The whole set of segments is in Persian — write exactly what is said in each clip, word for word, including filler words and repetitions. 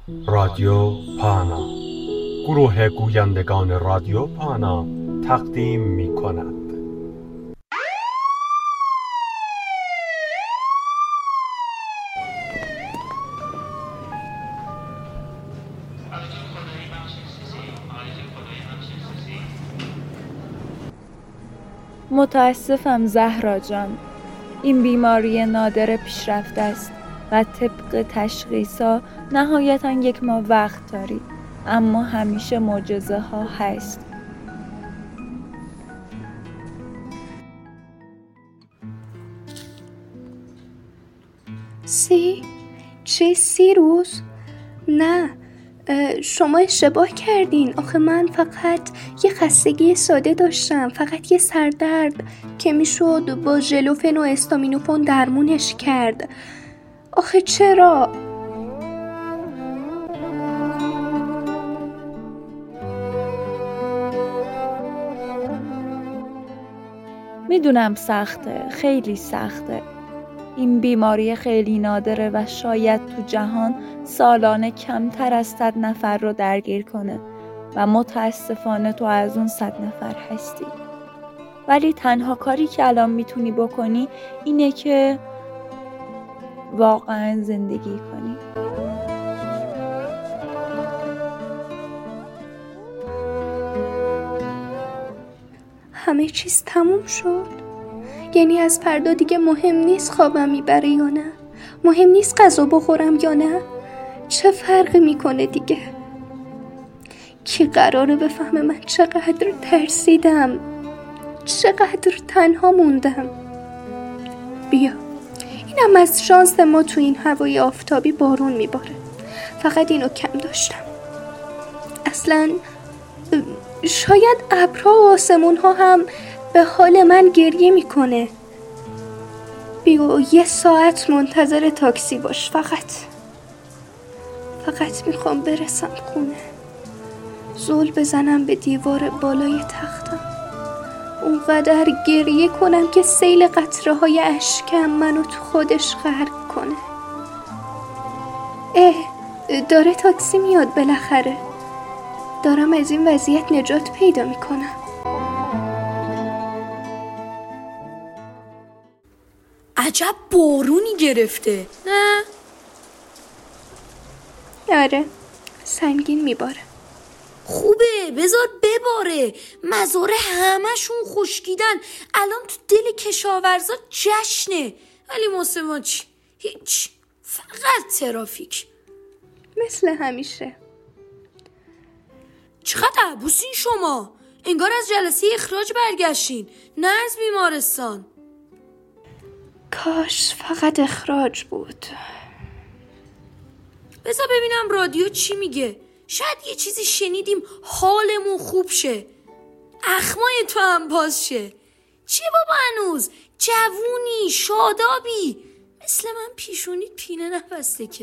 رادیو پانا، گروه گویندگان رادیو پانا تقدیم می کند. متاسفم زهرا جان، این بیماری نادر پیشرفته است و طبق تشخیصا نهایتاً یک ماه وقت داری، اما همیشه معجزه ها هست. سی؟ چه سی روز؟ نه، شما اشتباه کردین. آخه من فقط یه خستگی ساده داشتم، فقط یه سردرد که میشد با ژلوفن و استامینوفن درمونش کرد. آخه چرا؟ میدونم سخته، خیلی سخته. این بیماری خیلی نادره و شاید تو جهان سالانه کمتر از صد نفر رو درگیر کنه و متاسفانه تو از اون صد نفر هستی. ولی تنها کاری که الان میتونی بکنی اینه که واقعا زندگی کنی. همه چیز تموم شد؟ یعنی از فردا دیگه مهم نیست خوابم میبره یا نه؟ مهم نیست غذا بخورم یا نه؟ چه فرقی میکنه دیگه؟ کی قراره بفهمه من چقدر ترسیدم، چقدر تنها موندم؟ بیا، اینم از شانس ما تو این هوای آفتابی بارون میباره. فقط اینو کم داشتم. اصلا شاید ابرها و آسمون ها هم به حال من گریه میکنه. بیا یه ساعت منتظر تاکسی باش. فقط فقط میخوام برسم خونه، زل بزنم به دیوار بالای تختم، اونقدر گریه کنم که سیل قطره های اشکم منو تو خودش غرق کنه. اه، داره تاکسی میاد بالاخره. دارم از این وضعیت نجات پیدا میکنم. عجب بارونی گرفته، نه؟ آره، سنگین میباره. خوبه، بذار بباره. مزاره همشون خشکیدن. الان تو دل کشاورزا جشنه. ولی واسه ما چی؟ هیچ، فقط ترافیک. مثل همیشه. چقدر عبوسین شما؟ انگار از جلسه اخراج برگشتین، نه از بیمارستان. کاش فقط اخراج بود. بذار ببینم رادیو چی میگه. شاید یه چیزی شنیدیم حالمون خوب شه، اخمای تو هم باز شه. چیه بابا هنوز؟ جوونی، شادابی، مثل من پیشونیت پینه نبسته که.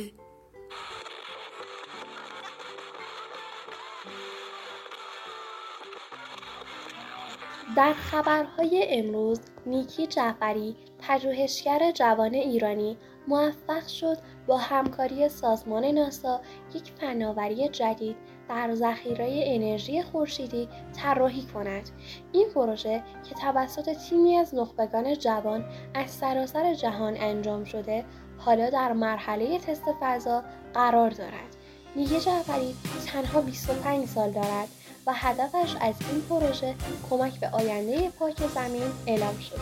در خبرهای امروز نیکی جعفری، پژوهشگر جوان ایرانی، موفق شد با همکاری سازمان ناسا یک فناوری جدید در ذخیره انرژی خورشیدی طراحی کند. این پروژه که توسط تیمی از نخبگان جوان از سراسر جهان انجام شده، حالا در مرحله تست فضا قرار دارد. نیکی جعفری تنها بیست و پنج سال دارد و هدفش از این پروژه کمک به آینده پاک زمین اعلام شده.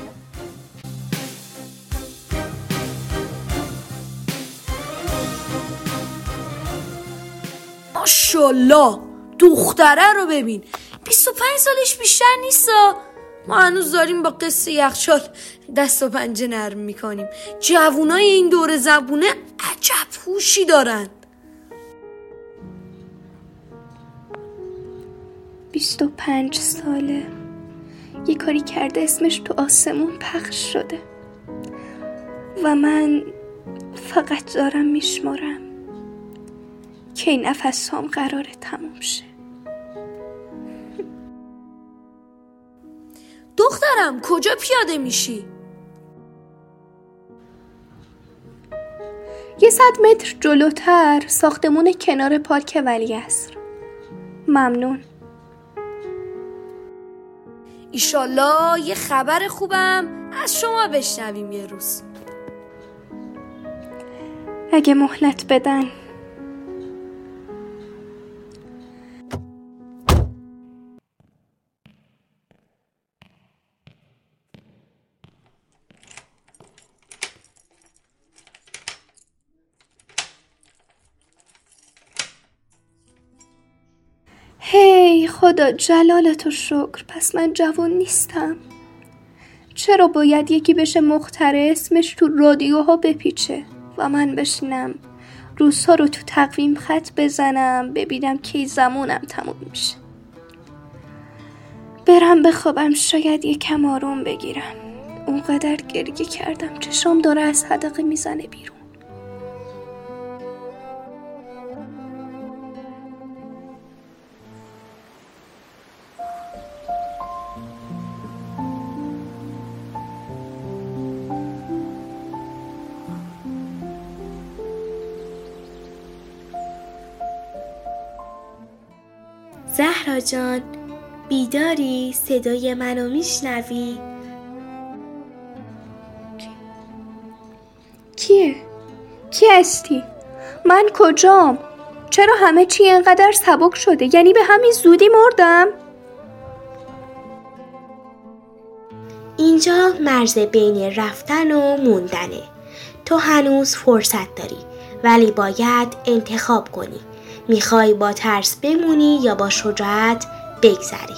ماشاءالله، دختره رو ببین، بیست و پنج سالش بیشتر نیستا. ما هنوز داریم با قصه یخچال دست و پنجه نرم میکنیم. جوونای این دور زبونه عجب هوشی دارن. بیست و پنج ساله یه کاری کرده اسمش تو آسمون پخش شده و من فقط دارم میشمارم که این نفسام قراره تموم شه. دخترم کجا پیاده میشی؟ یه صد متر جلوتر ساختمون کنار پارک ولیعصر. ممنون. ایشالله یه خبر خوبم از شما بشنویم یه روز. اگه مهلت بدن. هی خدا جلالتو شکر، پس من جوان نیستم. چرا باید یکی بشه مخترع اسمش تو رادیوها بپیچه و من بشینم روزها رو تو تقویم خط بزنم ببینم کی زمانم تموم میشه، برم بخوابم، شاید یکم آروم بگیرم. اونقدر گریه کردم چشام داره از حدقه میزنه بیرون. زهرا جان، بیداری؟ صدای منو میشنوی؟ کیه؟ کی هستی؟ من کجام؟ چرا همه چی اینقدر سبک شده؟ یعنی به همین زودی مردم؟ اینجا مرز بین رفتن و موندنه. تو هنوز فرصت داری، ولی باید انتخاب کنی. میخوای با ترس بمونی یا با شجاعت بگذری؟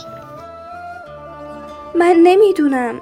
من نمیدونم.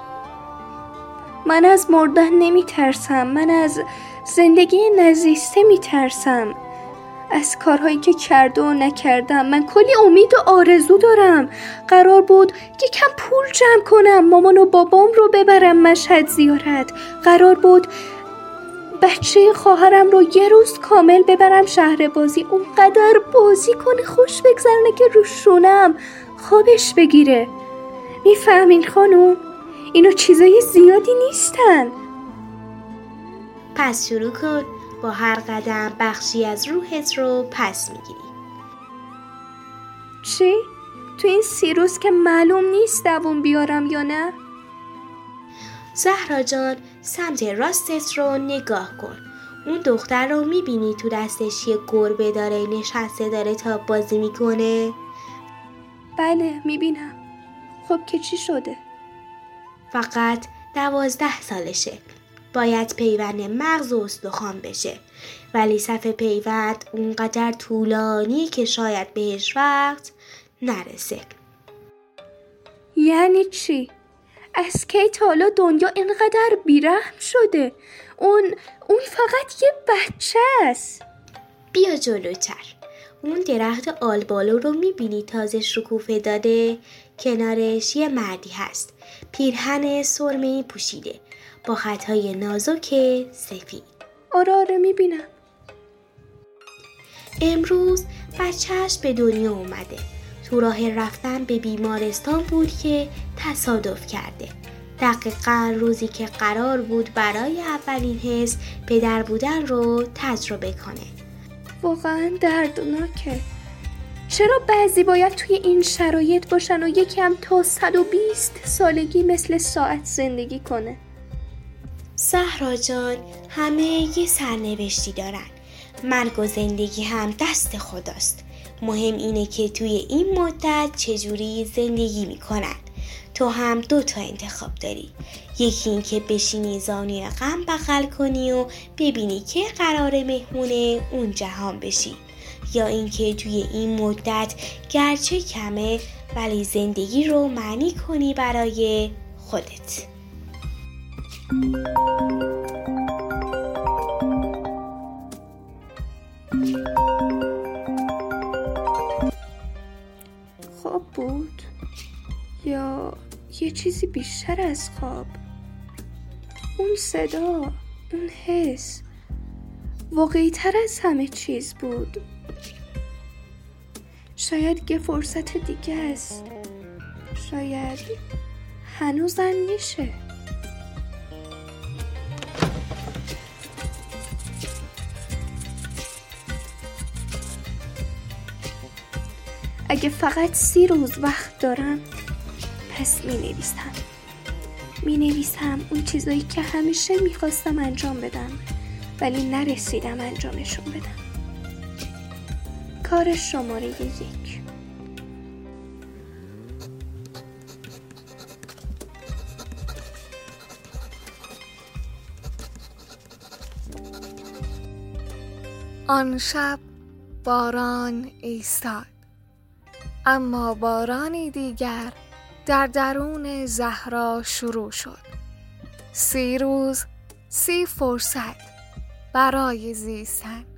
من از مردن نمیترسم. من از زندگی نزیسته میترسم. از کارهایی که کرده و نکردم. من کلی امید و آرزو دارم. قرار بود یکم پول جمع کنم، مامان و بابام رو ببرم مشهد زیارت. قرار بود بچه خواهرم رو یه روز کامل ببرم شهر بازی، اونقدر بازی کنه خوش بگذرنه که رو شونم خوابش بگیره. میفهمین خانوم؟ اینو چیزای زیادی نیستن. پس شروع کن، با هر قدم بخشی از روحت رو پس میگیری. چی؟ تو این سی روز که معلوم نیست دووم بیارم یا نه؟ زهرا جان، سمت راستت رو نگاه کن. اون دختر رو میبینی تو دستش یه گربه داره نشسته داره تا بازی میکنه؟ بله میبینم. خب که چی شده؟ فقط دوازده سالشه. باید پیوند مغز و استخوان بشه، ولی صف پیوند اونقدر طولانی که شاید بهش وقت نرسه. یعنی چی؟ از کی تا حالا دنیا اینقدر بیرحم شده؟ اون اون فقط یه بچه است. بیا جلوتر. اون درخت آلبالو رو میبینی تازه شکوفه داده؟ کنارش یه مردی هست، پیرهن سرمه‌ای پوشیده با خطهای نازک سفید. آره آره میبینم. امروز بچهش به دنیا اومده. تو راه رفتن به بیمارستان بود که تصادف کرده. دقیقاً روزی که قرار بود برای اولین حس پدر بودن رو تجربه کنه. واقعاً دردناکه. چرا بعضی باید توی این شرایط باشن و یکم تا صد و بیست سالگی مثل ساعت زندگی کنه؟ زهرا جان، همه یه سرنوشتی دارن. مرگ و زندگی هم دست خداست. مهم اینه که توی این مدت چجوری زندگی میکنن. تو هم دو تا انتخاب داری. یکی این که بشینی زانوی غم بغل کنی و ببینی که قرار مهمون اون جهان بشی، یا اینکه توی این مدت گرچه کمه ولی زندگی رو معنی کنی برای خودت. خواب بود یا یه چیزی بیشتر از خواب؟ اون صدا، اون حس واقعی تر از همه چیز بود. شاید یه فرصت دیگه است. شاید هنوزم میشه. اگه فقط سی روز وقت دارم پس می نویسم می نویسم اون چیزایی که همیشه می خواستم انجام بدم ولی نرسیدم انجامشون بدم. کار شماره یک. آن شب باران ایستاد، اما بارانی دیگر در درون زهرا شروع شد. سی روز، سی فرصت برای زیستن.